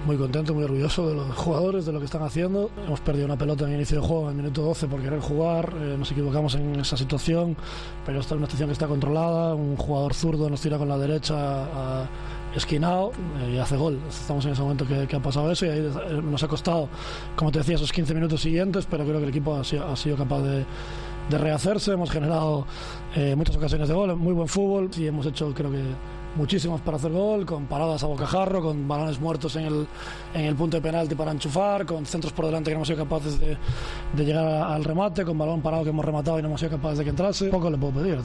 Muy contento, muy orgulloso de los jugadores, de lo que están haciendo. Hemos perdido una pelota en el inicio del juego, en el minuto 12, por querer jugar. Nos equivocamos en esa situación, pero esta es una situación que está controlada. Un jugador zurdo nos tira con la derecha esquinado y hace gol. Estamos en ese momento que ha pasado eso y ahí nos ha costado, como te decía, esos 15 minutos siguientes, pero creo que el equipo ha sido capaz de rehacerse. Hemos generado muchas ocasiones de gol, muy buen fútbol y hemos hecho, creo que, muchísimos para hacer gol, con paradas a bocajarro, con balones muertos en el punto de penalti para enchufar, con centros por delante que no hemos sido capaces de llegar al remate, con balón parado que hemos rematado y no hemos sido capaces de que entrase. Poco le puedo pedir.